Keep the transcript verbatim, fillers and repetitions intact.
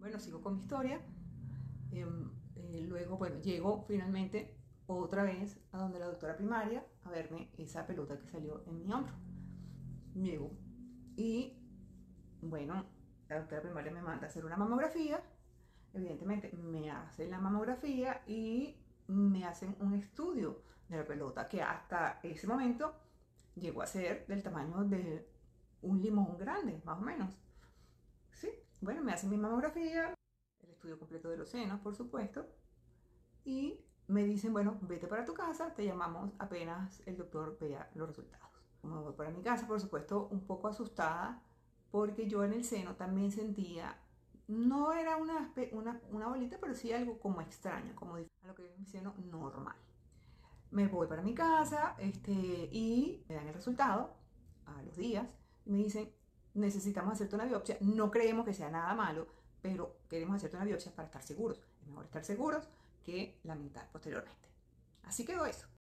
Bueno, sigo con mi historia. Eh, eh, luego, bueno, llego finalmente otra vez a donde la doctora primaria a verme esa pelota que salió en mi hombro. Llego y, bueno, la doctora primaria me manda a hacer una mamografía. Evidentemente me hacen la mamografía y me hacen un estudio de la pelota que hasta ese momento llegó a ser del tamaño de un limón grande, más o menos. Sí, bueno, me hacen mi mamografía, el estudio completo de los senos, por supuesto, y me dicen, bueno, vete para tu casa, te llamamos apenas el doctor vea los resultados. Me voy para mi casa, por supuesto, un poco asustada, porque yo en el seno también sentía, no era una, una, una bolita, pero sí algo como extraño, como a lo que es mi seno normal. Me voy para mi casa este, y me dan el resultado a los días y me dicen, necesitamos hacerte una biopsia, no creemos que sea nada malo, pero queremos hacerte una biopsia para estar seguros. Es mejor estar seguros que lamentar posteriormente. Así quedó eso.